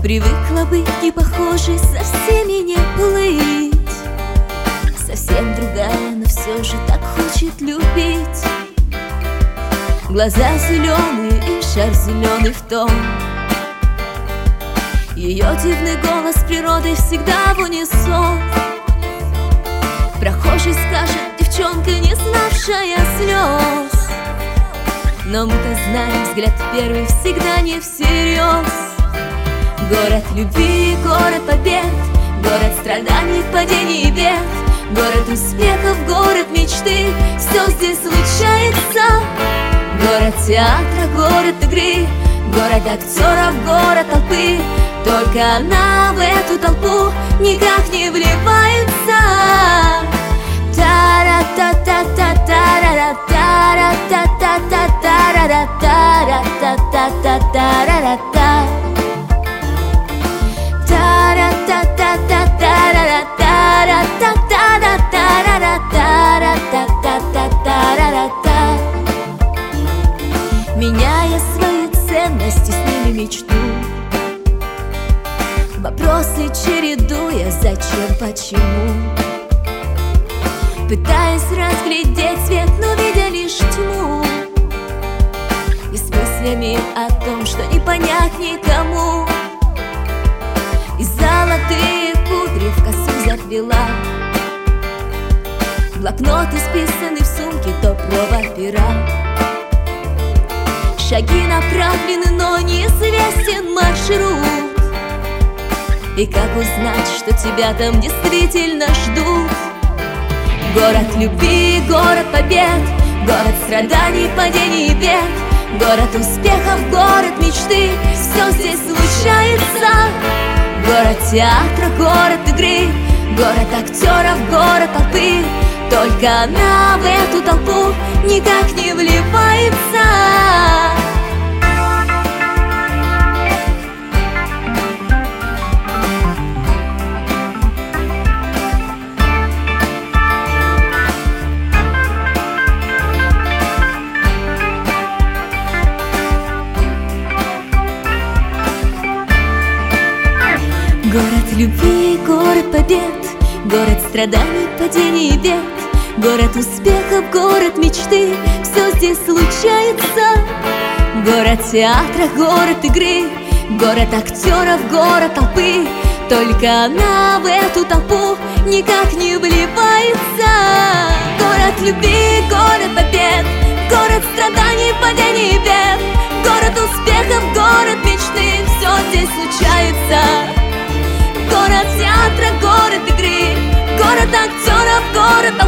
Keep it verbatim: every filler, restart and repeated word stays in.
Привыкла быть не похожей, со всеми не плыть. Совсем другая, но все же так хочет любить. Глаза зеленые и шар зеленый в тон. Ее дивный голос природой всегда в унисон. Прохожий скажет: девчонка, не знавшая слез. Но мы-то знаем, взгляд первый всегда не всерьез. Город любви, город побед, город страданий, падений и бед, город успехов, город мечты. Все здесь случается. Город театра, город игры, город актеров, город толпы. Только она в эту толпу никак не вливается. Та-ра-та-та-та-та-ра-ра-та-ра-та-та-та-ра-ра-та-ра-та-та-та-ра-ра-та. Та-ра-та-та-та-та-ра-ра-та-ра-та-та-та-ра-ра-та. Меняя свои ценности, с ними мечту, вопросы чередуя: зачем, почему. Пытаясь разглядеть свет, но видя лишь тьму. И с мыслями о том, что не понять никому. И золотые кудри в косу заплела. Блокнот исписанный в сумке, то провод пера. Шаги направлены, но неизвестен маршрут. И как узнать, что тебя там действительно ждут? Город любви, город побед, город страданий, падений и бед, город успехов, город мечты. Все здесь случается. Город театра, город игры, город актеров, город толпы. Только она в эту толпу никак не вливается. Город любви, город побед, город страданий, падений и бед, город успехов, город мечты. Все здесь случается. Город театра, город игры, город актеров, город толпы. Только она в эту толпу никак не вливается. Город любви, город побед, город страданий, падений и бед, город успехов, город мечты. Все здесь случается. Город театра, город игры, город актеров, город